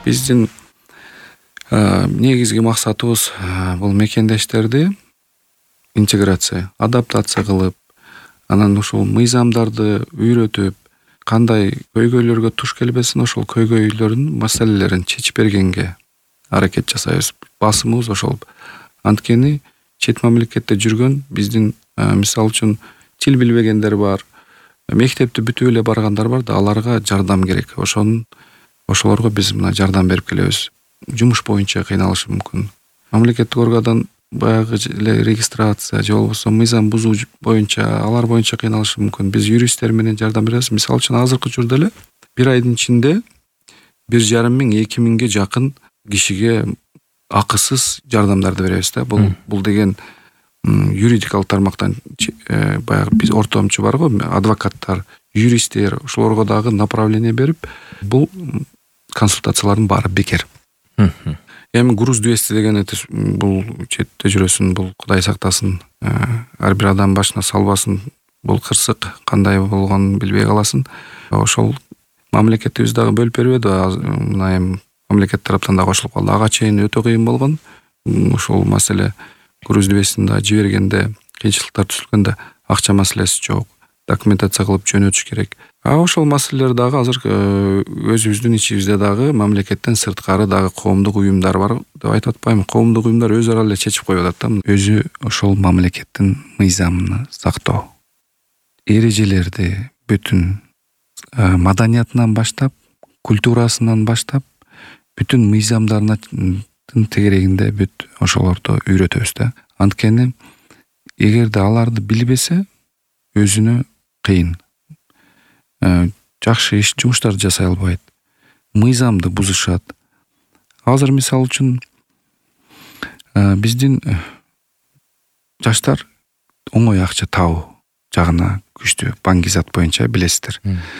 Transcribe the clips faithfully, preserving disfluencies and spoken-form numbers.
Биздин негизги максатыбыз бул мекендештерди интеграция, адаптация кылып, анан ушул мыйзамдарды үйрөтүп, кандай көйгөйлөргө туш келбесин, ошол көйгөйлөрдүн маселелерин чечип бергенге аракет жасайбыз. Басымыбыз ошол. Анткени чет мамлекетте жүргөн биздин мисалы үчүн тил билбегендер бар, мектепти бүтүп эле баргандар бар да, аларга жардам керек. Ошонун ошолорго биз мына жардам берип келебиз. Жумуш боюнча кыйналышы мүмкүн. Мамлекеттик органдан баягы эле регистрация же болбосо мыйзам бузуу боюнча, алар боюнча кыйналышы мүмкүн. Биз юристтер менен жардам беребиз. Мисалы үчүн азыркы учурда эле бир айдын ичинде бир жарым миң, эки миңге жакын кишиге акысыз жардамдарды беребиз да. Бул бул деген юридикалык тармактан баягы биз ортомчу бар го, адвокаттар, юристтер, ошолорго дагы направление берип, бул консультациялардын баары бекер. Эми груз двести деген бул четте жүрөсүн, бул Кудай сактасын, ар бир адам башына салбасын, бул кырсык кандай болгонун билбей каласын. Ошол мамлекетибиз дагы бөлүп бербеди, мына эми мамлекет тараптан да кошулуп калды. Ага чейин өтө кыйын болгон. Ошол маселе груз двестини да жибергенде, кыйынчылыктар түзүлгөндө акча маселеси жок, документация кылып жөнөтүш керек. А ошол маселелер дагы азыр өзүбүздүн ичибизде дагы мамлекеттен сырткары дагы коомдук уюмдар бар деп айтып атпаймынбы? Коомдук уюмдар өз ара эле чечип коюп атат да. Өзү ошол мамлекеттин мыйзамын сактоо, эрежелерди бүтүн маданиятынан баштап, культурасынан баштап, бүтүн мыйзамдарынын тегерегинде бүт ошолорду үйрөтөбүз да. Анткени эгерде аларды билбесе, өзүнө кыйын. Жакшы иш, жумуштарды жасай албайт. Мыйзамды бузушат. Азыр мисалы үчүн биздин жаштар оңой акча табуу жагына күчтүү. Баңгизат боюнча билесиздер.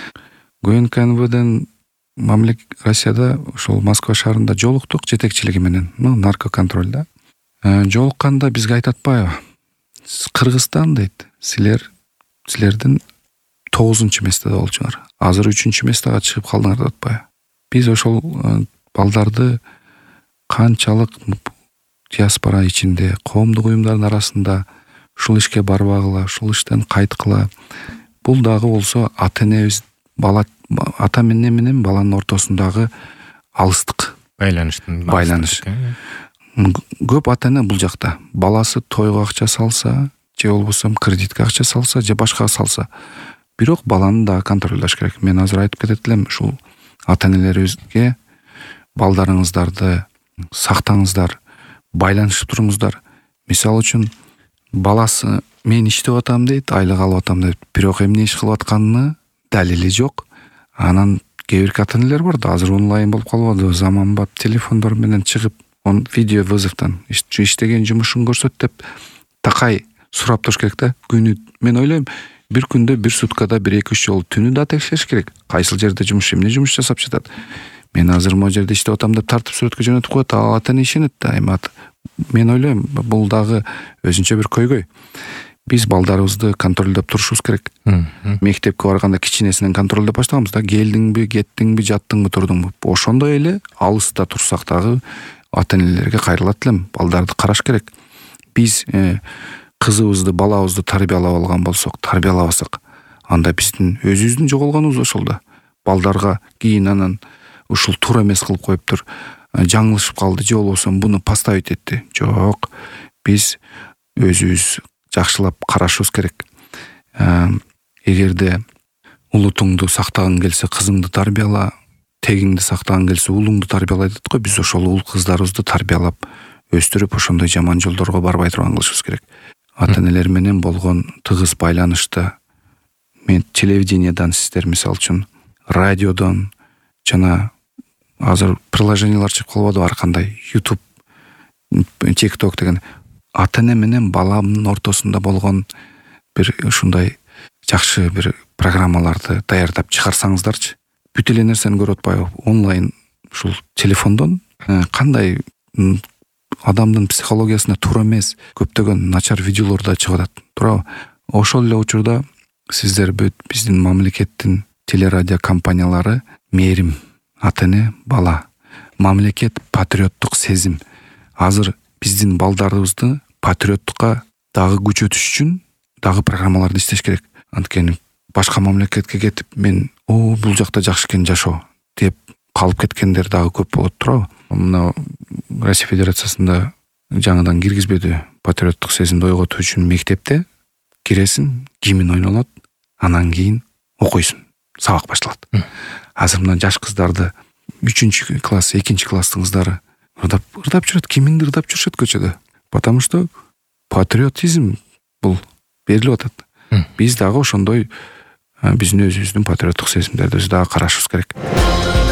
ГНКНВден мамлекет Россияда ошол Москва шаарында жолуктук жетекчилиги менен, наркоконтролда. Жолукканда бизге айтып атпайбы? Кыргызстан дейт, силер силердин тогузунчу местеде болчуңар. Азыр үчүнчү местеге чыгып калдыңар деп атпайбы? Биз ошол балдарды канчалык диаспора ичинде, коомдук уюмдардын арасында ушул ишке барбагыла, ушул иштен кайткыла. Бул дагы болсо ата-энебиз бала ата менен баланын ортосундагы алыстык, байланыштын байланыш. Көп ата-эне бул жакта баласы тойго акча салса, же болбосо кредитке акча салса, же башка салса, бирок баланы да контролдош керек. Мен азыр айтып кетет элем, ушул ата-энелерибизге балдарыңыздарды сактаңыздар, байланышып туруңуздар. Мисалы үчүн баласы мен иштеп атам дейт, айлык алып атам дейт, бирок эмне иш кылып атканына далили жок. Анан кээ бир ата-энелер бар да, азыр онлайн болуп калбады, заманбап телефондор менен чыгып, он видео вызовтан иштеген жумушун көрсөт деп такай сурап туруш керек да. Күнү мен ойлойм, бир күндө бир суткада бир эки үч жолу түнү да текшериш керек. Кайсыл жерде жумуш, эмне жумуш жасап жатат. Мен азыр могу жерде иштеп атам деп тартып сүрөткө жөнөтүп коет, ал ата-эне ишенет да. Эми мен ойлойм, бул дагы өзүнчө бир көйгөй. Биз балдарыбызды контролдоп турушубуз керек. Мектепке барганда кичинесинен контролдоп баштаганбыз да. Келдиңби, кеттиңби, жаттыңбы, турдуңбу. Ошондой эле алыста турсак дагы ата-энелерге кайрылат элем. Балдарды караш керек. Биз кызыбызды, балабызды тарбиялап алган болсок, тарбиялабасак, анда биздин өзүбүздүн жоголгонубуз ошол да. Балдарга кийин анан ушул туура эмес кылып коюптур, жаңылышып калды, же болбосо буну поставить этти. Жок. Биз өзүбүз жакшылап карашыбыз керек. Эгерде улутуңду сактагың келсе, кызыңды тарбияла, тегиңди сактагың келсе, уулуңду тарбияла дейт го. Биз ошол уул кыздарыбызды тарбиялап өстүрүп, ошондой жаман жолдорго барбай турган кылышыбыз керек. Ата-энелер менен болгон тыгыз байланышты мен телевидениедан сиздер мисалы үчүн, радиодон жана азыр приложениялар чыгып калбадыбы, ар кандай YouTube, TikTok деген ата-эне менен баланын ортосунда болгон бир ушундай жакшы бир программаларды даярдап чыгарсаңыздарчы. Бүт эле нерсени көрүп атпайбы? Онлайн ушул телефондон кандай адамдын психологиясына туура эмес көптөгөн начар видеолор да чыгып атат. Туурабы? Ошол эле учурда сиздер бүт биздин мамлекеттин телерадио компаниялары мээрим ата-эне, бала мамлекет патриоттук сезим. Азыр биздин балдарыбызды патриоттукка дагы күчөтүш үчүн дагы программаларды иштеш керек. Анткени башка мамлекетке кетип мен о бул жакта жакшы экен жашоо деп калып кеткендер дагы көп болот туурабы? Мына Россия Федерациясында жаңыдан киргизбеди патриоттук сезимди ойготуу үчүн мектепте киресиң, гимн ойнолот, анан кийин окуйсуң, сабак башталат. Азыр мына жаш кыздарды үчүнчү класс, экинчи класстын кыздары ырдап ырдап жүрөт, киминди ырдап жүрүшөт көчөдө. Потому что патриотизм бул берилип атат. Биз дагы ошондой биздин өзүбүздүн патриоттук сезимдерди дагы карашыбыз керек.